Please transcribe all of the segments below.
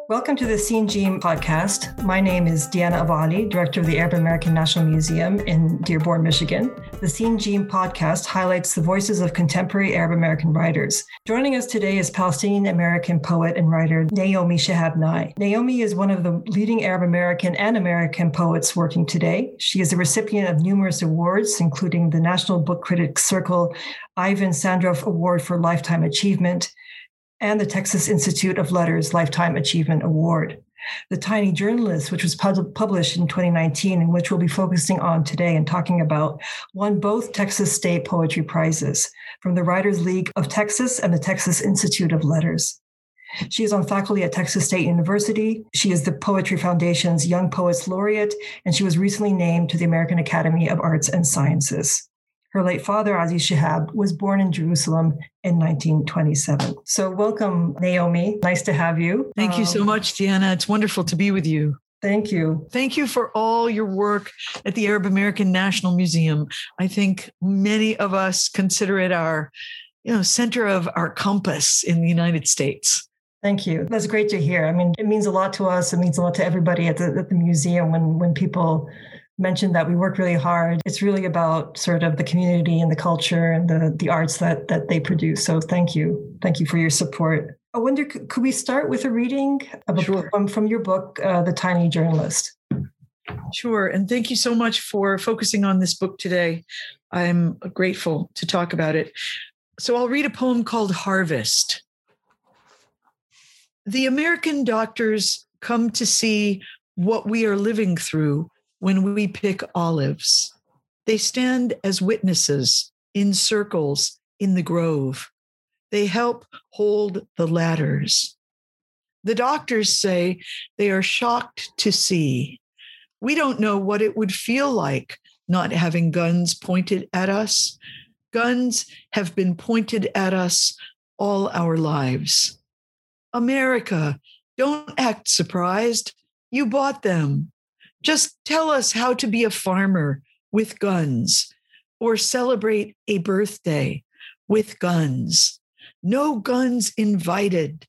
Welcome to the Scene Gene podcast. My name is Deanna Avani, Director of the Arab American National Museum in Dearborn, Michigan. The Scene Gene podcast highlights the voices of contemporary Arab American writers. Joining us today is Palestinian American poet and writer Naomi Shihab Nye. Naomi is one of the leading Arab American and American poets working today. She is a recipient of numerous awards, including the National Book Critics Circle Ivan Sandroff Award for Lifetime Achievement, and the Texas Institute of Letters Lifetime Achievement Award. The Tiny Journalist, which was published in 2019 and which we'll be focusing on today and talking about, won both Texas State Poetry Prizes from the Writers League of Texas and the Texas Institute of Letters. She is on faculty at Texas State University. She is the Poetry Foundation's Young Poets Laureate, and she was recently named to the American Academy of Arts and Sciences. Her late father, Aziz Shihab, was born in Jerusalem in 1927. So welcome, Naomi. Nice to have you. Thank you so much, Deanna. It's wonderful to be with you. Thank you. Thank you for all your work at the Arab American National Museum. I think many of us consider it our, center of our compass in the United States. Thank you. That's great to hear. I mean, it means a lot to us. It means a lot to everybody at the museum when people mentioned that we work really hard. It's really about sort of the community and the culture and the arts that they produce. So thank you. Thank you for your support. I wonder, could we start with a reading of a poem from your book, The Tiny Journalist? Sure. And thank you so much for focusing on this book today. I'm grateful to talk about it. So I'll read a poem called Harvest. The American doctors come to see what we are living through when we pick olives. They stand as witnesses in circles in the grove. They help hold the ladders. The doctors say they are shocked to see. We don't know what it would feel like not having guns pointed at us. Guns have been pointed at us all our lives. America, don't act surprised. You bought them. Just tell us how to be a farmer with guns or celebrate a birthday with guns. No guns invited.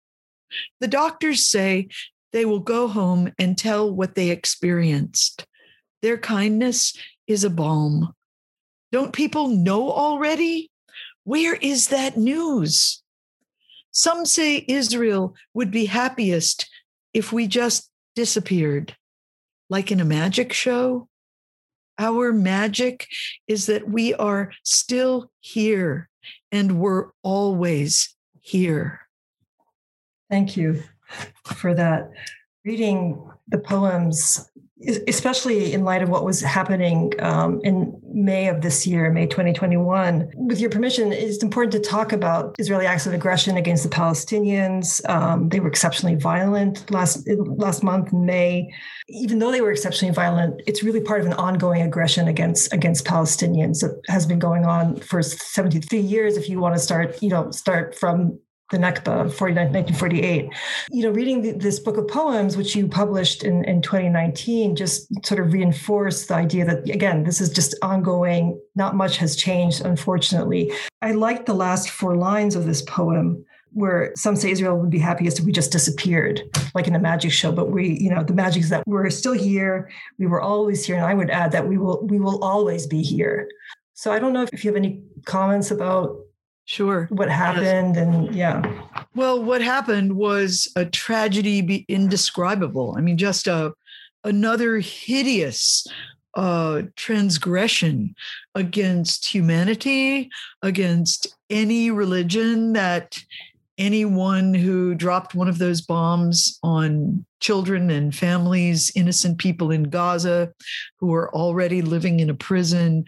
The doctors say they will go home and tell what they experienced. Their kindness is a balm. Don't people know already? Where is that news? Some say Israel would be happiest if we just disappeared. Like in a magic show? Our magic is that we are still here and we're always here. Thank you for that. Reading the poems, especially in light of what was happening in May of this year, May 2021. With your permission, it's important to talk about Israeli acts of aggression against the Palestinians. They were exceptionally violent last month in May. Even though they were exceptionally violent, it's really part of an ongoing aggression against Palestinians that has been going on for 73 years. If you want to start from the Nakba, 1948. Reading this book of poems, which you published in 2019, just sort of reinforced the idea that, again, this is just ongoing. Not much has changed, unfortunately. I liked the last 4 lines of this poem, where some say Israel would be happiest if we just disappeared, like in a magic show. But the magic is that we're still here. We were always here. And I would add that we will always be here. So I don't know if you have any comments about Sure. what happened. And Well, what happened was a tragedy indescribable. I mean, just another hideous transgression against humanity, against any religion, that anyone who dropped one of those bombs on children and families, innocent people in Gaza who are already living in a prison,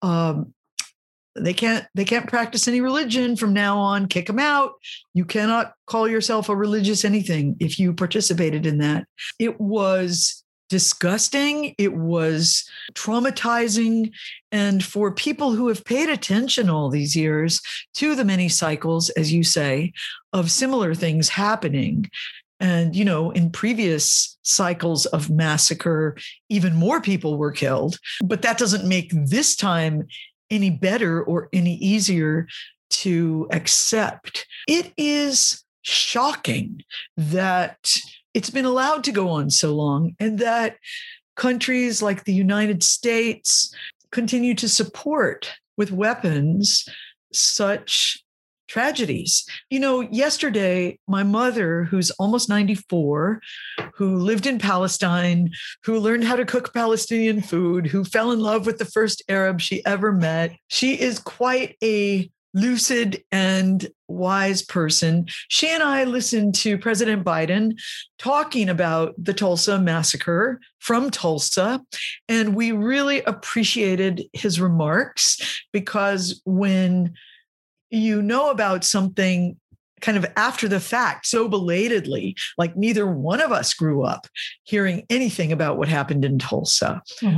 They can't practice any religion from now on. Kick them out. You cannot call yourself a religious anything if you participated in that. It was disgusting. It was traumatizing. And for people who have paid attention all these years to the many cycles, as you say, of similar things happening, and, in previous cycles of massacre, even more people were killed. But that doesn't make this time any better or any easier to accept. It is shocking that it's been allowed to go on so long, and that countries like the United States continue to support with weapons such tragedies. Yesterday, my mother, who's almost 94, who lived in Palestine, who learned how to cook Palestinian food, who fell in love with the first Arab she ever met, she is quite a lucid and wise person. She and I listened to President Biden talking about the Tulsa massacre from Tulsa, and we really appreciated his remarks, because when you know about something kind of after the fact, so belatedly, like neither one of us grew up hearing anything about what happened in Tulsa.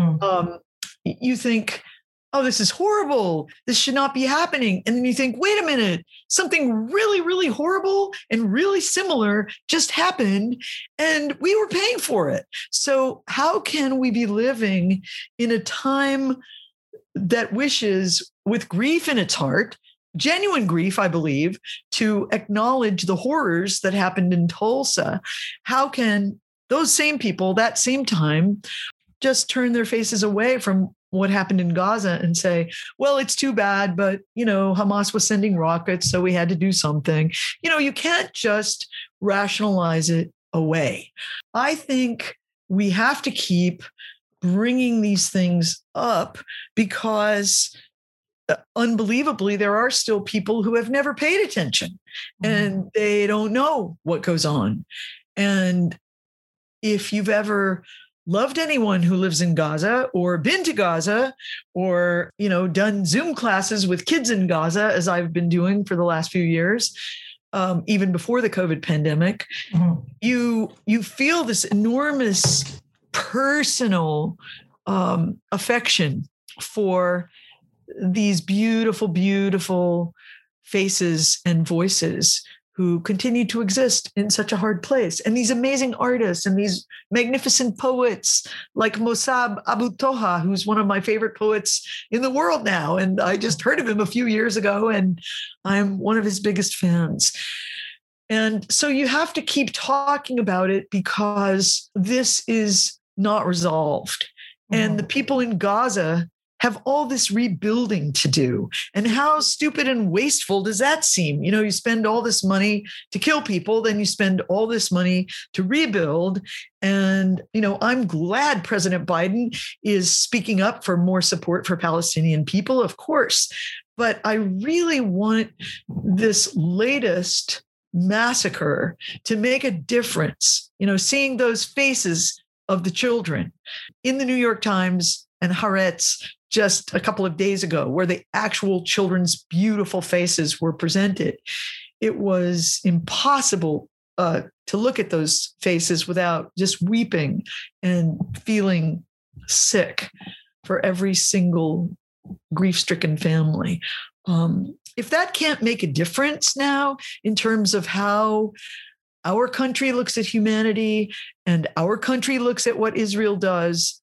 You think, oh, this is horrible. This should not be happening. And then you think, wait a minute, something really, really horrible and really similar just happened, and we were paying for it. So how can we be living in a time that wishes, with grief in its heart, genuine grief, I believe, to acknowledge the horrors that happened in Tulsa? How can those same people, that same time, just turn their faces away from what happened in Gaza and say, well, it's too bad, but, Hamas was sending rockets, so we had to do something. You can't just rationalize it away. I think we have to keep bringing these things up, because unbelievably, there are still people who have never paid attention, and they don't know what goes on. And if you've ever loved anyone who lives in Gaza, or been to Gaza, or, done Zoom classes with kids in Gaza, as I've been doing for the last few years, even before the COVID pandemic, you feel this enormous personal affection for these beautiful, beautiful faces and voices who continue to exist in such a hard place. And these amazing artists and these magnificent poets like Mossab Abu Toha, who's one of my favorite poets in the world now. And I just heard of him a few years ago, and I'm one of his biggest fans. And so you have to keep talking about it, because this is not resolved. And the people in Gaza have all this rebuilding to do. And how stupid and wasteful does that seem? You spend all this money to kill people, then you spend all this money to rebuild. And, I'm glad President Biden is speaking up for more support for Palestinian people, of course. But I really want this latest massacre to make a difference. Seeing those faces of the children in the New York Times and Haaretz just a couple of days ago, where the actual children's beautiful faces were presented. It was impossible to look at those faces without just weeping and feeling sick for every single grief-stricken family. If that can't make a difference now in terms of how our country looks at humanity and our country looks at what Israel does,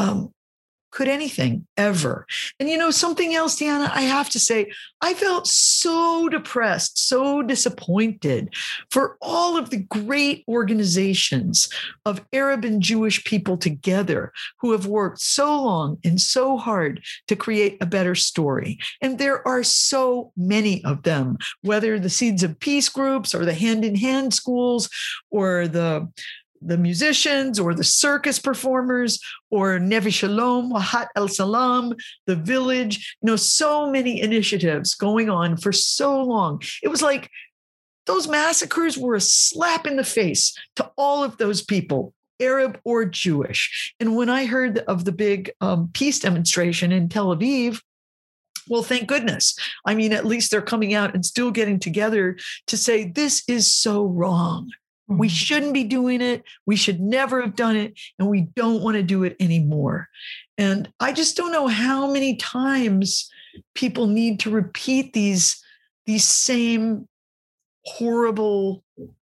could anything ever? And something else, Deanna, I have to say, I felt so depressed, so disappointed for all of the great organizations of Arab and Jewish people together who have worked so long and so hard to create a better story. And there are so many of them, whether the Seeds of Peace groups or the Hand in Hand schools or the musicians or the circus performers or Nevi Shalom, Wahat El Salam, the village, so many initiatives going on for so long. It was like those massacres were a slap in the face to all of those people, Arab or Jewish. And when I heard of the big peace demonstration in Tel Aviv, well, thank goodness. I mean, at least they're coming out and still getting together to say, this is so wrong. We shouldn't be doing it. We should never have done it. And we don't want to do it anymore. And I just don't know how many times people need to repeat these same horrible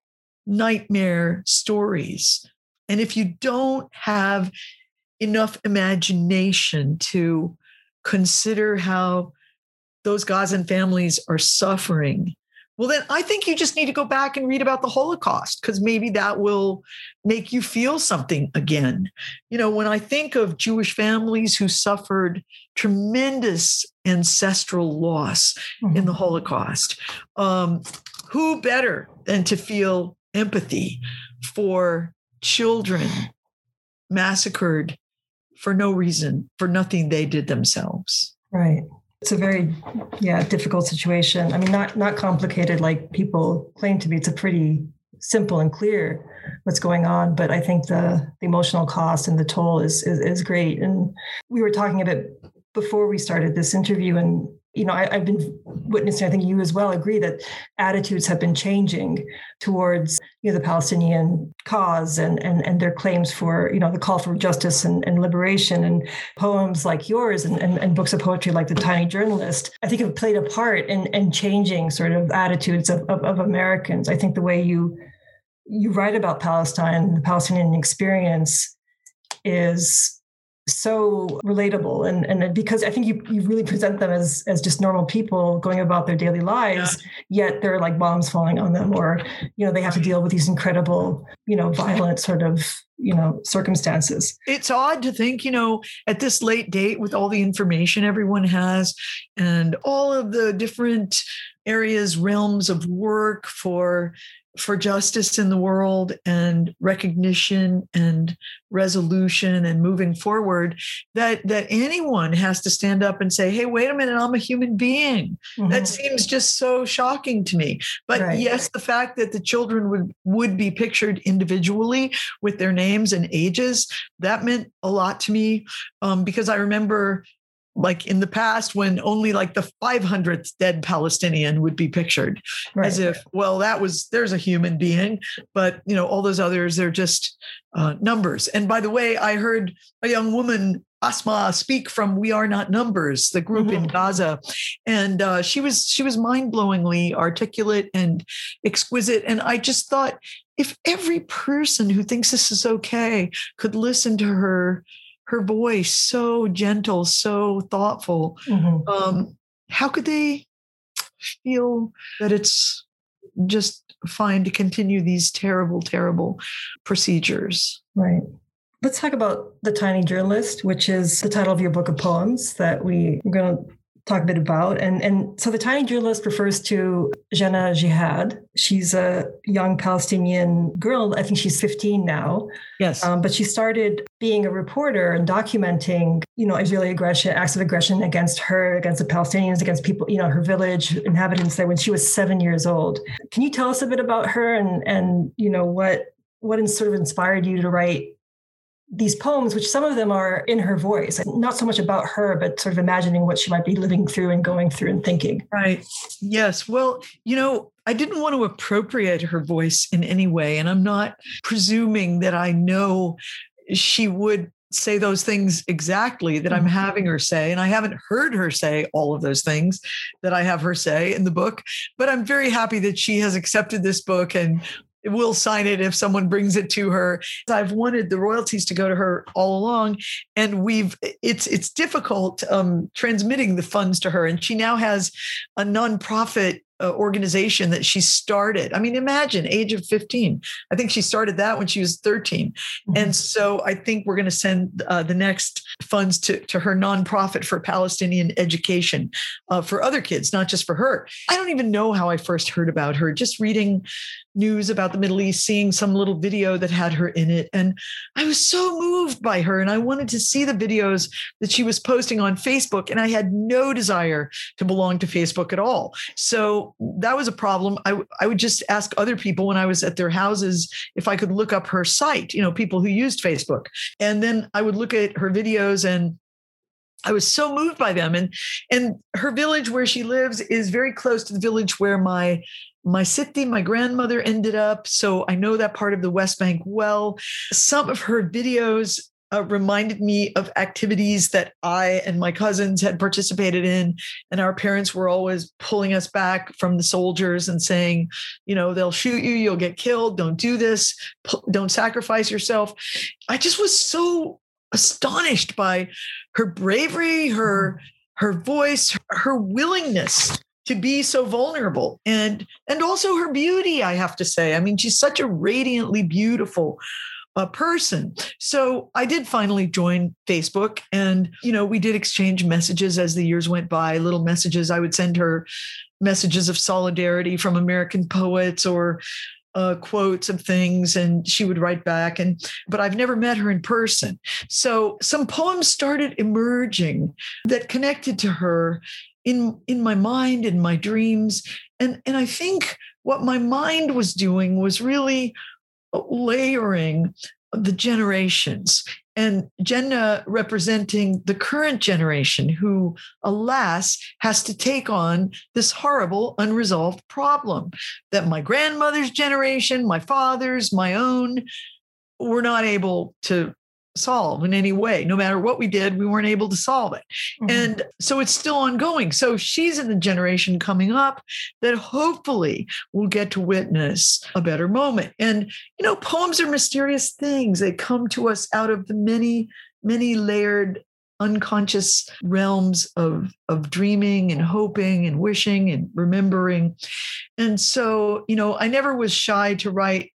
nightmare stories. And if you don't have enough imagination to consider how those Gazan families are suffering, Well, then I think you just need to go back and read about the Holocaust, because maybe that will make you feel something again. When I think of Jewish families who suffered tremendous ancestral loss in the Holocaust, who better than to feel empathy for children massacred for no reason, for nothing they did themselves. Right. It's a very, difficult situation. I mean, not complicated like people claim to be. It's a pretty simple and clear what's going on. But I think the emotional cost and the toll is great. And we were talking a bit before we started this interview, and I've been witnessing, I think you as well agree, that attitudes have been changing towards the Palestinian cause and their claims for, the call for justice and liberation, and poems like yours and books of poetry like The Tiny Journalist, I think have played a part in changing sort of attitudes of Americans. I think the way you write about Palestine, the Palestinian experience, is so relatable, and because I think you really present them as just normal people going about their daily lives, yet there are like bombs falling on them, or they have to deal with these incredible violent sort of circumstances. It's odd to think at this late date, with all the information everyone has and all of the different areas, realms of work for justice in the world and recognition and resolution and moving forward, that anyone has to stand up and say, hey, wait a minute, I'm a human being. That seems just so shocking to me. But yes, the fact that the children would be pictured individually with their names and ages, that meant a lot to me, because I remember, like in the past, when only like the 500th dead Palestinian would be pictured, as if, well, there's a human being, but all those others, they're just numbers. And by the way, I heard a young woman, Asma, speak from We Are Not Numbers, the group in Gaza, and she was mind-blowingly articulate and exquisite. And I just thought, if every person who thinks this is okay could listen to her voice, so gentle, so thoughtful, how could they feel that it's just fine to continue these terrible, terrible procedures? Right. Let's talk about The Tiny Journalist, which is the title of your book of poems that we're going to talk a bit about. And so The Tiny Journalist refers to Jannah Jihad. She's a young Palestinian girl. I think she's 15 now. Yes. But she started being a reporter and documenting, Israeli aggression, acts of aggression against her, against the Palestinians, against people, her village inhabitants there when she was 7 years old. Can you tell us a bit about her and what sort of inspired you to write these poems, which some of them are in her voice, not so much about her, but sort of imagining what she might be living through and going through and thinking. Right. Yes. Well, I didn't want to appropriate her voice in any way. And I'm not presuming that I know she would say those things exactly that I'm having her say. And I haven't heard her say all of those things that I have her say in the book, but I'm very happy that she has accepted this book and will sign it if someone brings it to her. I've wanted the royalties to go to her all along, and it's difficult transmitting the funds to her. And she now has a nonprofit organization that she started. I mean, imagine, age of 15. I think she started that when she was 13. And so I think we're going to send the next funds to her nonprofit for Palestinian education for other kids, not just for her. I don't even know how I first heard about her, just reading news about the Middle East, seeing some little video that had her in it. And I was so moved by her, and I wanted to see the videos that she was posting on Facebook. And I had no desire to belong to Facebook at all. So that was a problem. I would just ask other people when I was at their houses if I could look up her site, people who used Facebook. And then I would look at her videos, and I was so moved by them. And her village where she lives is very close to the village where my Siti, my grandmother, ended up. So I know that part of the West Bank well. Some of her videos reminded me of activities that I and my cousins had participated in. And our parents were always pulling us back from the soldiers and saying, they'll shoot you, you'll get killed. Don't do this. Don't sacrifice yourself. I just was so astonished by her bravery, her voice, her willingness to be so vulnerable, and also her beauty, I have to say. I mean, she's such a radiantly beautiful person. So I did finally join Facebook, and, we did exchange messages as the years went by, little messages. I would send her messages of solidarity from American poets, or quotes of things, and she would write back. But I've never met her in person. So some poems started emerging that connected to her in my mind, in my dreams. And I think what my mind was doing was really layering the generations, and Jenna representing the current generation who, alas, has to take on this horrible unresolved problem that my grandmother's generation, my father's, my own, were not able to solve in any way. No matter what we did, we weren't able to solve it. Mm-hmm. And so it's still ongoing. So she's in the generation coming up that hopefully will get to witness a better moment. And, poems are mysterious things. They come to us out of the many, many layered unconscious realms of dreaming and hoping and wishing and remembering. And so, I never was shy to write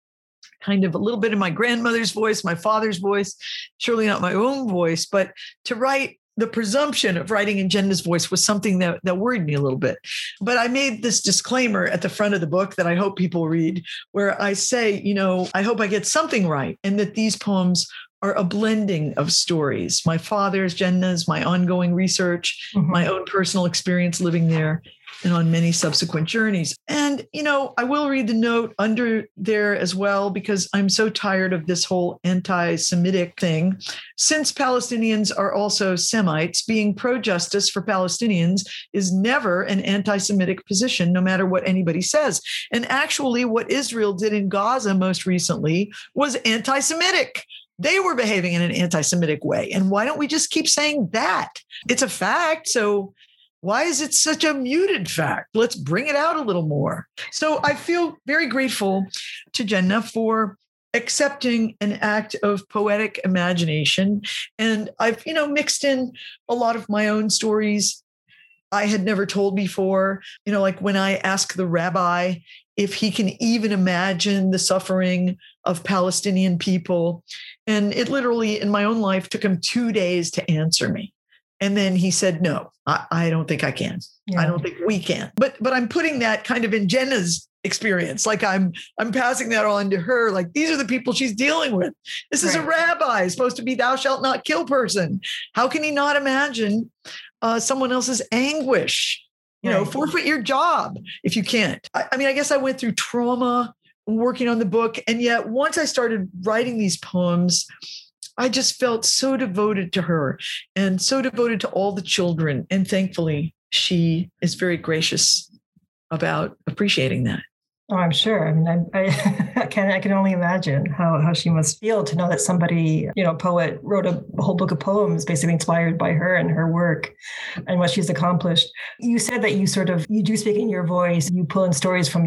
kind of a little bit in my grandmother's voice, my father's voice, surely not my own voice, but to write, the presumption of writing in Jenna's voice was something that worried me a little bit. But I made this disclaimer at the front of the book that I hope people read, where I say, I hope I get something right, and that these poems are a blending of stories, my father's, Jenna's, my ongoing research, my own personal experience living there, and on many subsequent journeys. And, I will read the note under there as well, because I'm so tired of this whole anti-Semitic thing. Since Palestinians are also Semites, being pro-justice for Palestinians is never an anti-Semitic position, no matter what anybody says. And actually, what Israel did in Gaza most recently was anti-Semitic. They were behaving in an anti-Semitic way. And why don't we just keep saying that? It's a fact. So why is it such a muted fact? Let's bring it out a little more. So I feel very grateful to Jenna for accepting an act of poetic imagination. And I've, mixed in a lot of my own stories I had never told before. Like when I ask the rabbi if he can even imagine the suffering of Palestinian people. And it literally, in my own life, took him 2 days to answer me. And then he said, no, I don't think I can. Yeah. I don't think we can. But I'm putting that kind of in Jenna's experience. Like I'm passing that on to her. Like, these are the people she's dealing with. This is a rabbi, supposed to be thou shalt not kill person. How can he not imagine someone else's anguish? Forfeit your job if you can't. I mean, I guess I went through trauma working on the book. And yet once I started writing these poems, I just felt so devoted to her and so devoted to all the children. And thankfully, she is very gracious about appreciating that. Oh, I'm sure. I mean, I can only imagine how she must feel to know that somebody, poet wrote a whole book of poems basically inspired by her and her work and what she's accomplished. You said that you do speak in your voice. You pull in stories from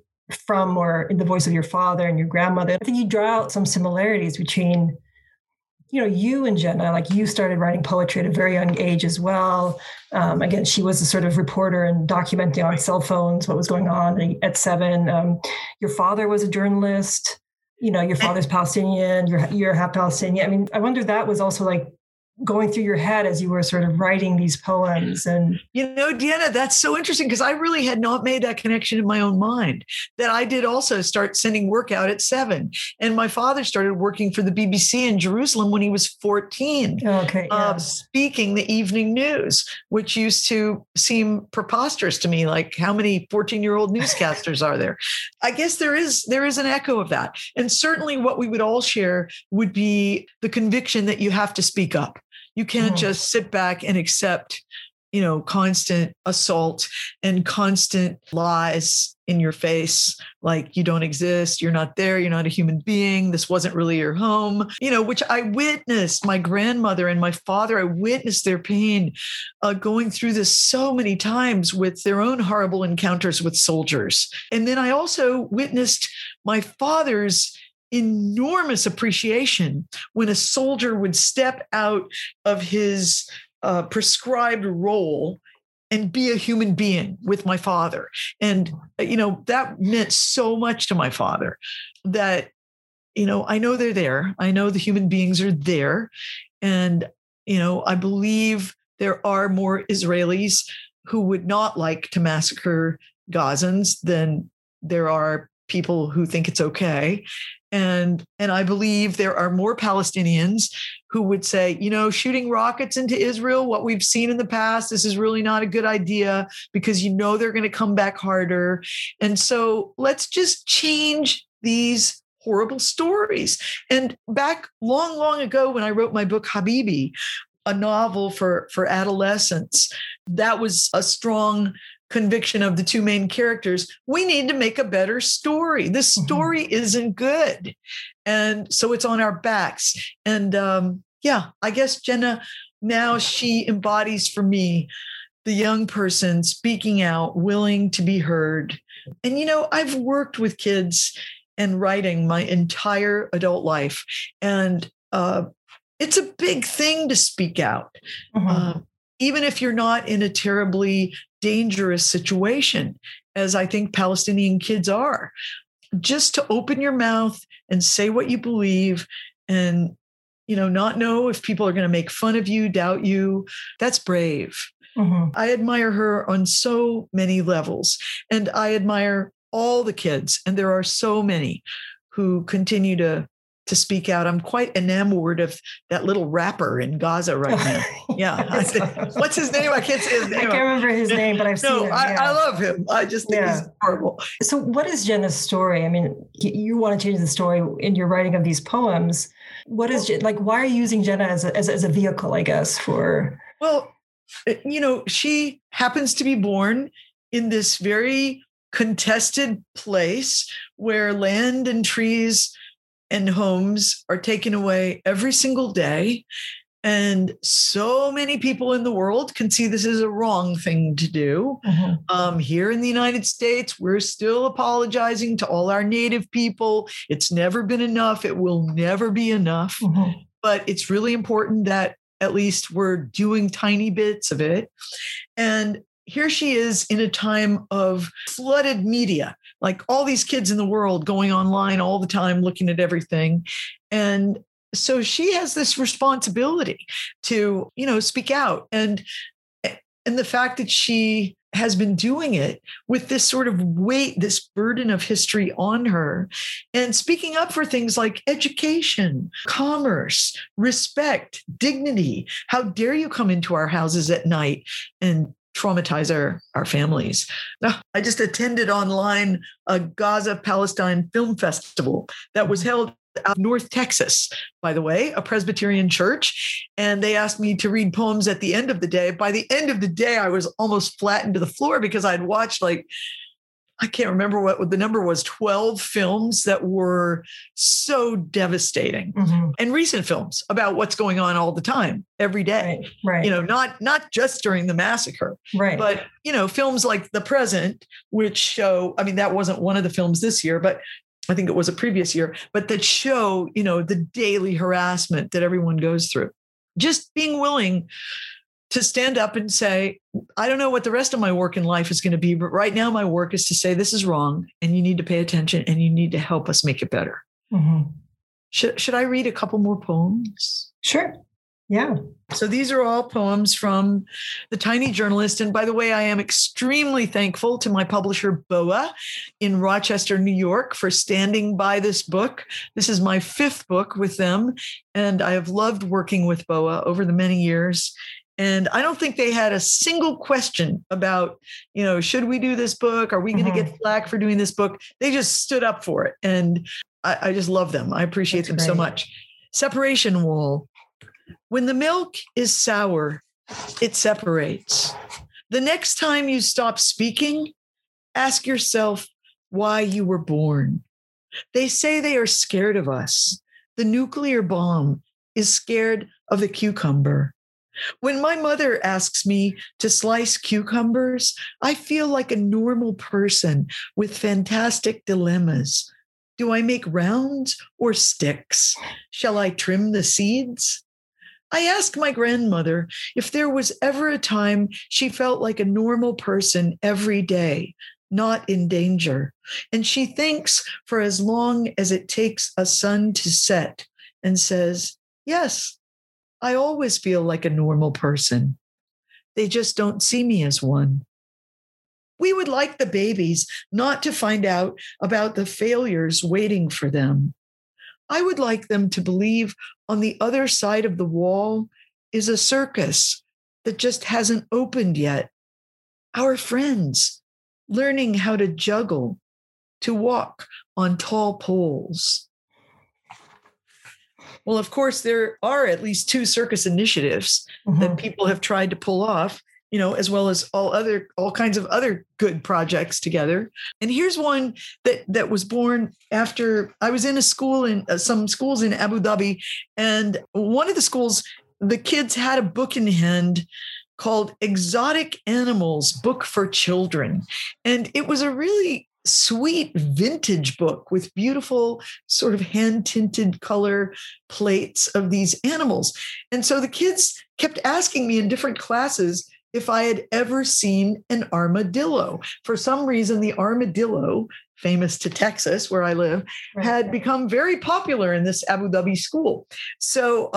or in the voice of your father and your grandmother. I think you draw out some similarities between you and Jenna. Like, you started writing poetry at a very young age as well. Again, she was a sort of reporter and documenting on cell phones what was going on at 7. Your father was a journalist. Your father's Palestinian. You're half Palestinian. I mean, I wonder if that was also like going through your head as you were sort of writing these poems. And Deanna, that's so interesting, because I really had not made that connection in my own mind, that I did also start sending work out at 7. And my father started working for the BBC in Jerusalem when he was 14, speaking the evening news, which used to seem preposterous to me. Like, how many 14-year-old newscasters are there? I guess there is an echo of that. And certainly what we would all share would be the conviction that you have to speak up. You can't just sit back and accept, constant assault and constant lies in your face. Like, you don't exist. You're not there. You're not a human being. This wasn't really your home, which I witnessed. My grandmother and my father, I witnessed their pain going through this so many times with their own horrible encounters with soldiers. And then I also witnessed my father's enormous appreciation when a soldier would step out of his prescribed role and be a human being with my father. And, that meant so much to my father that, I know they're there. I know the human beings are there. And, I believe there are more Israelis who would not like to massacre Gazans than there are people who think it's okay. And I believe there are more Palestinians who would say, shooting rockets into Israel, what we've seen in the past, this is really not a good idea because they're going to come back harder. And so let's just change these horrible stories. And back long, long ago, when I wrote my book, Habibi, a novel for adolescents, that was a strong conviction of the two main characters. We need to make a better story. This story isn't good. And so it's on our backs. And I guess Jenna, now she embodies for me the young person speaking out, willing to be heard. And, I've worked with kids and writing my entire adult life. And it's a big thing to speak out. Even if you're not in a terribly dangerous situation, as I think Palestinian kids are, just to open your mouth and say what you believe and, not know if people are going to make fun of you, doubt you. That's brave. I admire her on so many levels, and I admire all the kids. And there are so many who continue to speak out. I'm quite enamored of that little rapper in Gaza right now. Yeah. What's his name? I can't say his name. I can't remember his name, but I've seen him. I love him. I just think he's horrible. So what is Jenna's story? I mean, you want to change the story in your writing of these poems. What is, why are you using Jenna as a vehicle, I guess, for... Well, she happens to be born in this very contested place where land and trees and homes are taken away every single day. And so many people in the world can see this as a wrong thing to do. Here in the United States, we're still apologizing to all our Native people. It's never been enough. It will never be enough. But it's really important that at least we're doing tiny bits of it. And here she is in a time of flooded media, like all these kids in the world going online all the time, looking at everything. And so she has this responsibility to, speak out. And the fact that she has been doing it with this sort of weight, this burden of history on her, and speaking up for things like education, commerce, respect, dignity. How dare you come into our houses at night and traumatize our families. Now, I just attended online a Gaza Palestine Film Festival that was held out of North Texas, by the way, a Presbyterian church. And they asked me to read poems at the end of the day. By the end of the day, I was almost flattened to the floor because I'd watched I can't remember what the number was, 12 films that were so devastating, and recent films about what's going on all the time, every day. Right. Not just during the massacre, but, films like The Present, which show, that wasn't one of the films this year, but I think it was a previous year, but that show, the daily harassment that everyone goes through. Just being willing to stand up and say, I don't know what the rest of my work in life is going to be, but right now my work is to say this is wrong and you need to pay attention and you need to help us make it better. Should I read a couple more poems? Sure. Yeah. So these are all poems from The Tiny Journalist. And by the way, I am extremely thankful to my publisher, BOA, in Rochester, New York, for standing by this book. This is my 5th book with them, and I have loved working with BOA over the many years. And I don't think they had a single question about, should we do this book? Are we going to get flack for doing this book? They just stood up for it. And I just love them. I appreciate them so much. Separation wall. When the milk is sour, it separates. The next time you stop speaking, ask yourself why you were born. They say they are scared of us. The nuclear bomb is scared of the cucumber. When my mother asks me to slice cucumbers, I feel like a normal person with fantastic dilemmas. Do I make rounds or sticks? Shall I trim the seeds? I asked my grandmother if there was ever a time she felt like a normal person every day, not in danger. And she thinks for as long as it takes a sun to set and says, yes, I always feel like a normal person. They just don't see me as one. We would like the babies not to find out about the failures waiting for them. I would like them to believe on the other side of the wall is a circus that just hasn't opened yet. Our friends learning how to juggle, to walk on tall poles. Well, of course, there are at least 2 circus initiatives that people have tried to pull off, as well as all kinds of other good projects together. And here's one that was born after I was in a school in some schools in Abu Dhabi. And one of the schools, the kids had a book in hand called Exotic Animals Book for Children. And it was a really sweet vintage book with beautiful sort of hand-tinted color plates of these animals. And so the kids kept asking me in different classes if I had ever seen an armadillo. For some reason, the armadillo, famous to Texas, where I live, had become very popular in this Abu Dhabi school. So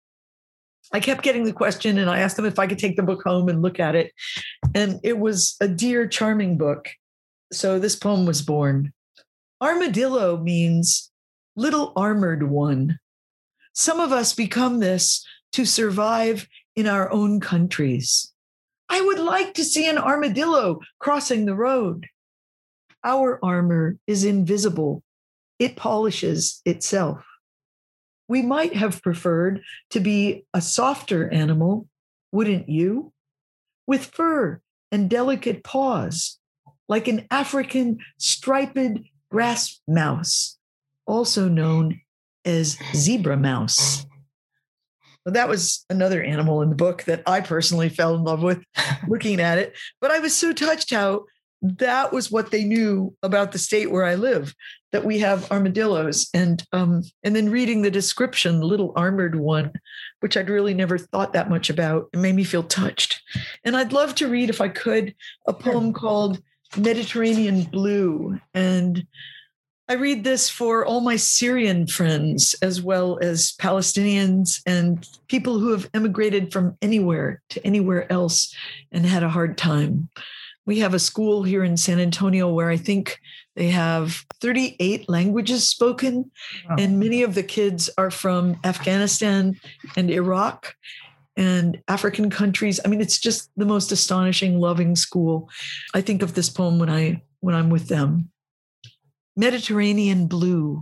I kept getting the question, and I asked them if I could take the book home and look at it. And it was a dear, charming book. So this poem was born. Armadillo means little armored one. Some of us become this to survive in our own countries. I would like to see an armadillo crossing the road. Our armor is invisible. It polishes itself. We might have preferred to be a softer animal, wouldn't you? With fur and delicate paws, like an African striped grass mouse, also known as zebra mouse. Well, that was another animal in the book that I personally fell in love with looking at it. But I was so touched how that was what they knew about the state where I live, that we have armadillos. And then reading the description, little armored one, which I'd really never thought that much about, it made me feel touched. And I'd love to read, if I could, a poem called Mediterranean Blue. And I read this for all my Syrian friends, as well as Palestinians and people who have emigrated from anywhere to anywhere else and had a hard time. We have a school here in San Antonio where I think they have 38 languages spoken, and many of the kids are from Afghanistan and Iraq and African countries. I mean, it's just the most astonishing, loving school. I think of this poem when I'm with them. Mediterranean Blue.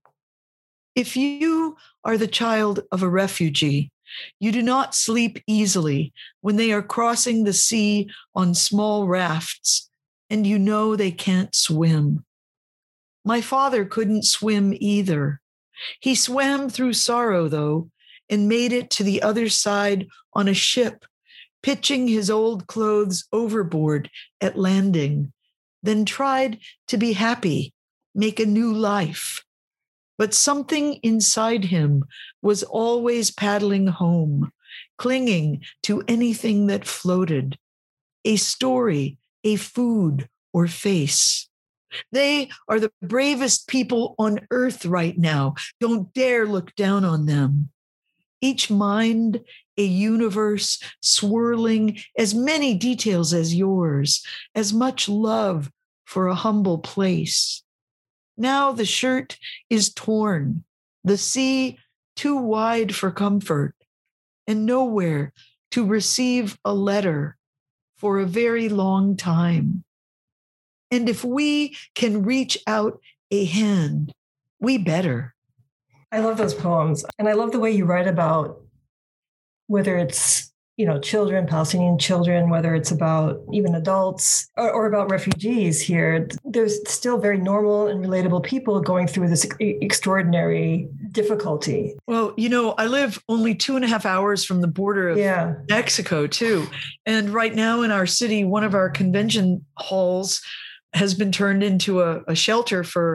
If you are the child of a refugee, you do not sleep easily when they are crossing the sea on small rafts, and you know they can't swim. My father couldn't swim either. He swam through sorrow, though, and made it to the other side on a ship, pitching his old clothes overboard at landing, then tried to be happy, make a new life. But something inside him was always paddling home, clinging to anything that floated, a story, a food, or face. They are the bravest people on earth right now. Don't dare look down on them. Each mind, a universe swirling as many details as yours, as much love for a humble place. Now the shirt is torn, the sea too wide for comfort, and nowhere to receive a letter for a very long time. And if we can reach out a hand, we better. I love those poems. And I love the way you write about whether it's, children, Palestinian children, whether it's about even adults or about refugees here. There's still very normal and relatable people going through this extraordinary difficulty. Well, I live only 2.5 hours from the border of Mexico, too. And right now in our city, one of our convention halls has been turned into a shelter for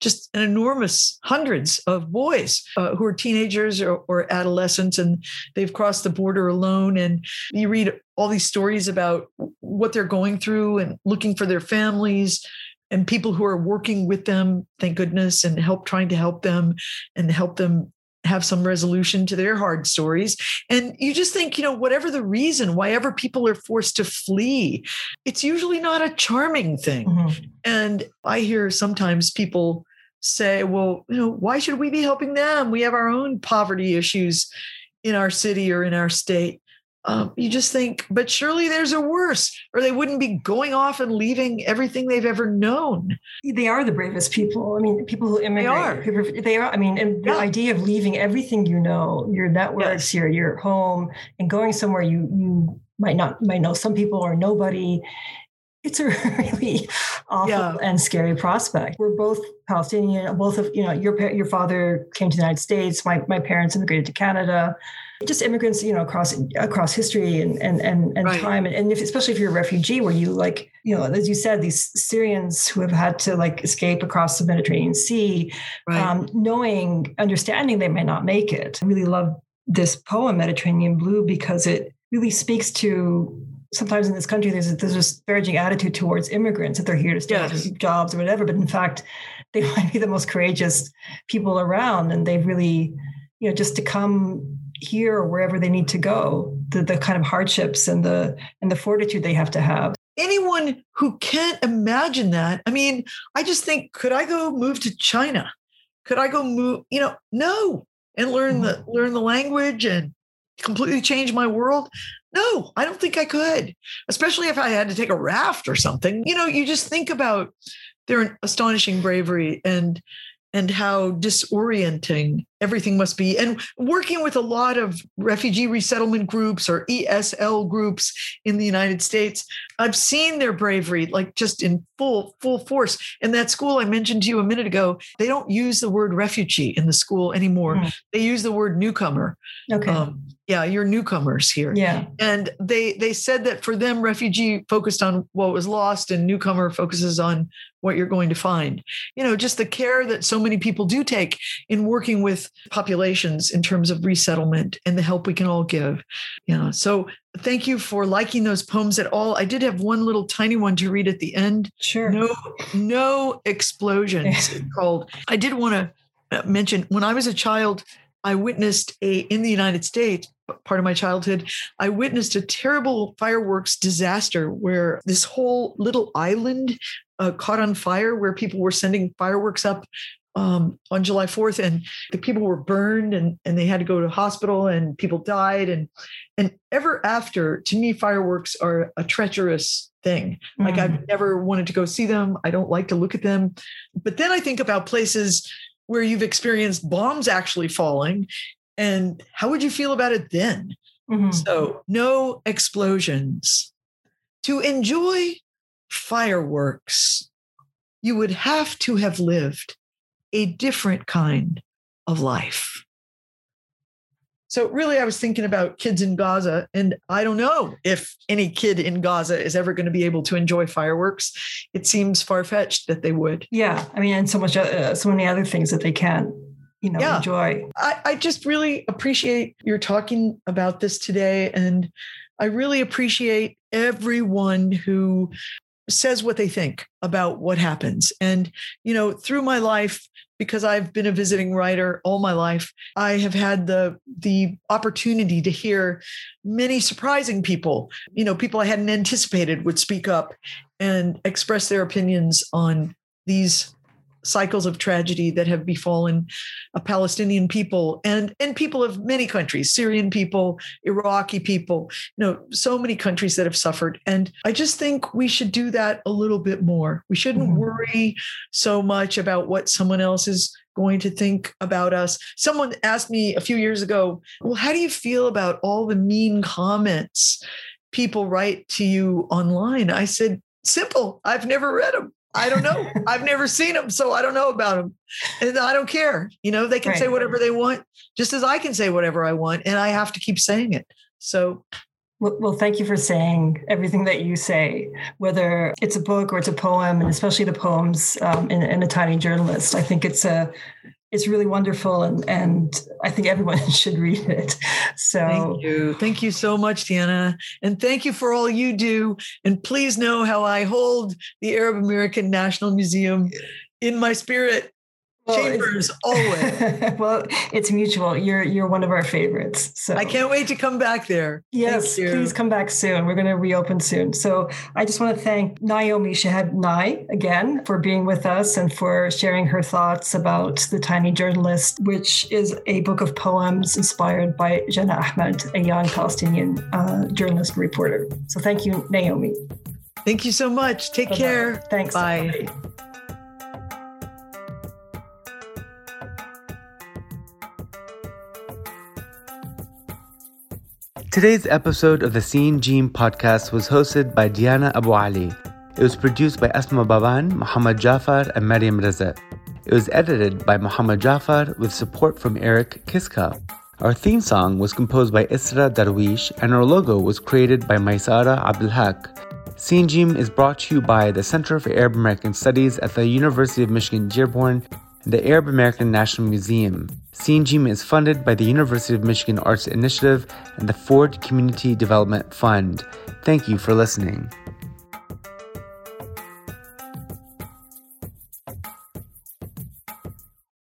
just an enormous hundreds of boys who are teenagers or adolescents, and they've crossed the border alone. And you read all these stories about what they're going through and looking for their families and people who are working with them, thank goodness, and trying to help them and help them have some resolution to their hard stories. And you just think, whatever the reason, why ever people are forced to flee, it's usually not a charming thing. Mm-hmm. And I hear sometimes people say, well, why should we be helping them? We have our own poverty issues in our city or in our state. You just think, but surely there's a worse, or they wouldn't be going off and leaving everything they've ever known. They are the bravest people. I mean, people who immigrate. They are. I mean, and the idea of leaving everything your networks, your home, and going somewhere you might know some people or nobody. It's a really awful and scary prospect. We're both Palestinian. Both of your father came to the United States. My parents immigrated to Canada. Just immigrants, across history and right. time, and especially if you're a refugee, where you as you said, these Syrians who have had to escape across the Mediterranean Sea, right. Understanding they may not make it. I really love this poem, Mediterranean Blue, because it really speaks to. Sometimes in this country, there's a disparaging attitude towards immigrants, that they're here to stay for jobs or whatever. But in fact, they might be the most courageous people around, and they've really, just to come here or wherever they need to go, the kind of hardships and the fortitude they have to have. Anyone who can't imagine that, I mean, I just think, could I go move to China? Could I go move? No, and learn the language and completely change my world. No, I don't think I could, especially if I had to take a raft or something. You just think about their astonishing bravery and how disorienting everything must be. And working with a lot of refugee resettlement groups or ESL groups in the United States, I've seen their bravery, just in full force. In that school I mentioned to you a minute ago, they don't use the word refugee in the school anymore. Mm. They use the word newcomer. Okay. You're newcomers here. Yeah. And they said that for them, refugee focused on what was lost and newcomer focuses on what you're going to find. Just the care that so many people do take in working with populations in terms of resettlement and the help we can all give. So thank you for liking those poems at all. I did have one little tiny one to read at the end. Sure. No explosions. It's called. I did want to mention, when I was a child, I witnessed in the United States, part of my childhood, I witnessed a terrible fireworks disaster where this whole little island caught on fire, where people were sending fireworks up on July 4th, and the people were burned and they had to go to hospital, and people died. And ever after, to me, fireworks are a treacherous thing. Mm-hmm. I've never wanted to go see them. I don't like to look at them. But then I think about places where you've experienced bombs actually falling, and how would you feel about it then? Mm-hmm. So no explosions. To enjoy fireworks, you would have to have lived a different kind of life. So really, I was thinking about kids in Gaza, and I don't know if any kid in Gaza is ever going to be able to enjoy fireworks. It seems far-fetched that they would. Yeah. I mean, and so many other things that they can, enjoy. I just really appreciate your talking about this today. And I really appreciate everyone who says what they think about what happens. And, through my life, because I've been a visiting writer all my life, I have had the opportunity to hear many surprising people, people I hadn't anticipated would speak up and express their opinions on these cycles of tragedy that have befallen Palestinian people and people of many countries, Syrian people, Iraqi people, so many countries that have suffered. And I just think we should do that a little bit more. We shouldn't worry so much about what someone else is going to think about us. Someone asked me a few years ago, well, how do you feel about all the mean comments people write to you online? I said, simple. I've never read them. I don't know. I've never seen them, so I don't know about them. And I don't care. They can say whatever they want, just as I can say whatever I want, and I have to keep saying it. So Well, thank you for saying everything that you say, whether it's a book or it's a poem, and especially the poems in A Tiny Journalist. I think it's really wonderful, and I think everyone should read it. So thank you so much, Diana, and thank you for all you do. And please know how I hold the Arab American National Museum in my spirit. Chambers always. Well, it's mutual. You're one of our favorites. So I can't wait to come back there. Yes, please come back soon. We're going to reopen soon. So I just want to thank Naomi Shihab Nye again for being with us and for sharing her thoughts about The Tiny Journalist, which is a book of poems inspired by Jannah Ahmed, a young Palestinian journalist and reporter. So thank you, Naomi. Thank you so much. Take care. Thanks. Bye. Today's episode of the Scene Gene podcast was hosted by Diana Abu Ali. It was produced by Asma Baban, Muhammad Jafar, and Mariam Raza. It was edited by Muhammad Jafar with support from Eric Kiska. Our theme song was composed by Isra Darwish, and our logo was created by Maisara Abdulhaq. Scene Gene is brought to you by the Center for Arab American Studies at the University of Michigan Dearborn and the Arab American National Museum. Scene Gene is funded by the University of Michigan Arts Initiative and the Ford Community Development Fund. Thank you for listening.